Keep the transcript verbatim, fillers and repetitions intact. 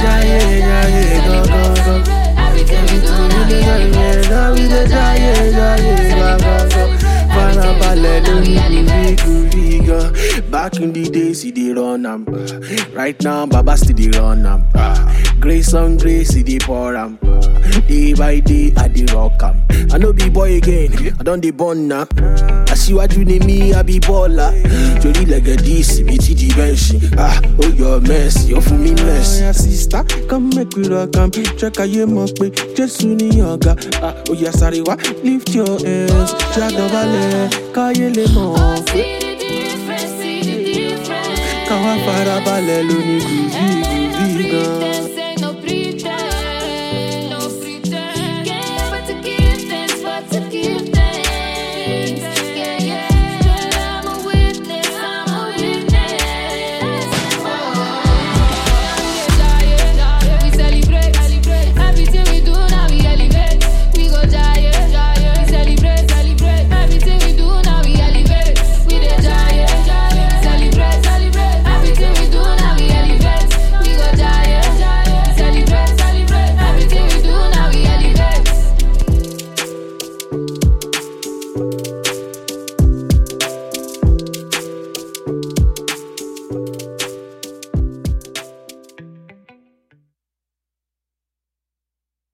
jaye, jaye, go, go, go. Everything we do, now we elevate. Now we dey jaye, jaye, go, go, go. Farabalẹ̀ lórí groovy, groovy, go. Back in the days, he dey run am. Right now, Baba still dey run am. Grace on grace, he dey pour am. Day by day, I dey rock am. I no be boy again, I don dey born now. Aṣíwájú ni mi, I be baller. Jolly like a D C, me T D bench. Ah, oh your mess, you for me mess. Oh yeah, sister, come make we rock am. Check out your mop, Jesu ni ọ̀gá. Ah, oh yeah, sorry wa, lift your hands. Jadọ̀bálẹ̀, káyé lè mọ̀. See the difference, see the difference. Káwá farabalẹ̀ lóní groovy, groovy gan. Pretense ain't no pretense, no pretense. Yeah, but to give thanks, but to give thanks. Yeah, yeah, I'm a witness, I'm a witness. We celebrate, everything we do now we elevate. We go jaye, we celebrate, celebrate. Everything we do now we elevate. We dey jaye, celebrate, celebrate. Everything we do now we elevate. We go jaye, celebrate, celebrate. Everything we do now we elevate.